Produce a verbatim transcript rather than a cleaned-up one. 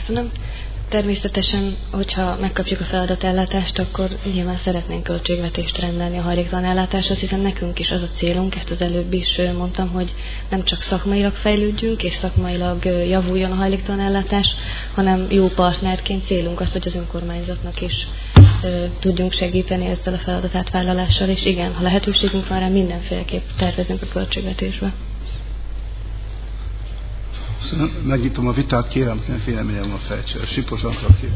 Köszönöm. Természetesen, hogyha megkapjuk a feladatellátást, akkor nyilván szeretnénk költségvetést rendelni a hajléktalan ellátáshoz, hiszen nekünk is az a célunk, ezt az előbb is mondtam, hogy nem csak szakmailag fejlődjünk, és szakmailag javuljon a hajléktalan ellátás, hanem jó partnerként célunk az, hogy az önkormányzatnak is ö, tudjunk segíteni ezzel a feladatátvállalással, és igen, ha lehetőségünk van rá, mindenféleképp tervezünk a költségvetésbe. Megnyitom a vitát, kérem, véleményem a fejtsel. Sipos Antra kép.